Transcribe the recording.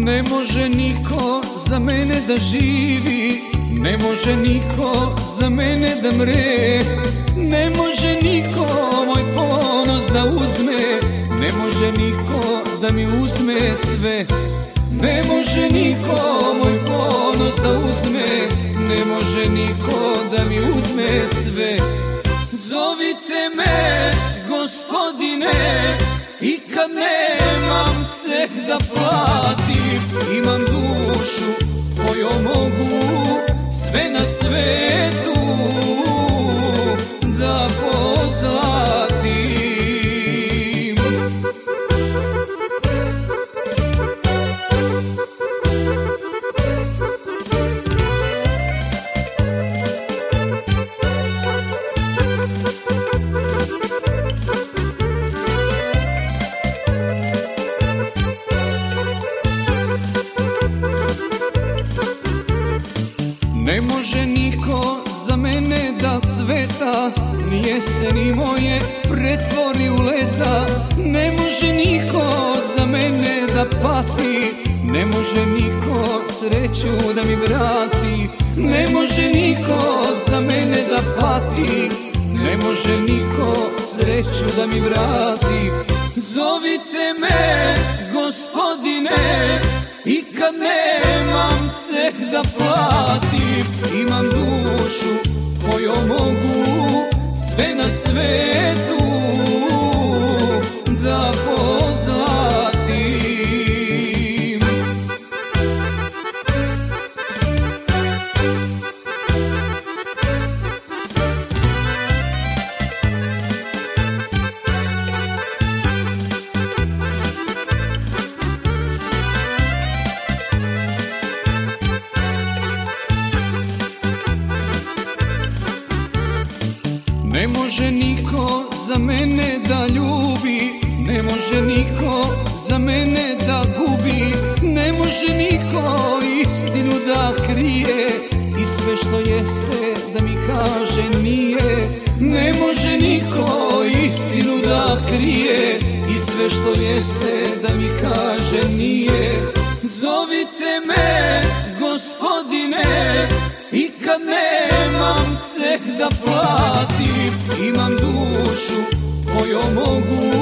Ne može niko za mene da živi, ne može niko za mene da mre, ne može niko moj ponos da uzme, ne može niko da mi uzme sve. Ne može niko moj ponos da uzme, ne može niko da mi uzme sve. Zovite me, gospodine, i kad nemam ceh da platim, imam dušu kojom mogu sve na svetu da pozlatim. Ne može niko za mene da cveta, ni jeseni moje pretvori u leta. Ne može niko za mene da pati, ne može niko sreću da mi vrati. Ne može niko za mene da pati, ne može niko sreću da mi vrati. Zovite me, gospodine, i kad nemam ceh da platim, imam dušu kojom mogu sve na svetu da pozlatim. Ne može niko za mene da ljubi, ne može niko za mene da gubi, ne može niko istinu da krije i sve što jeste da mi kaže nije. Ne može niko istinu da krije i sve što jeste da mi kaže nije. Zovite me, gospodine, i kad nemam ceh da platim, imam dušu kojom mogu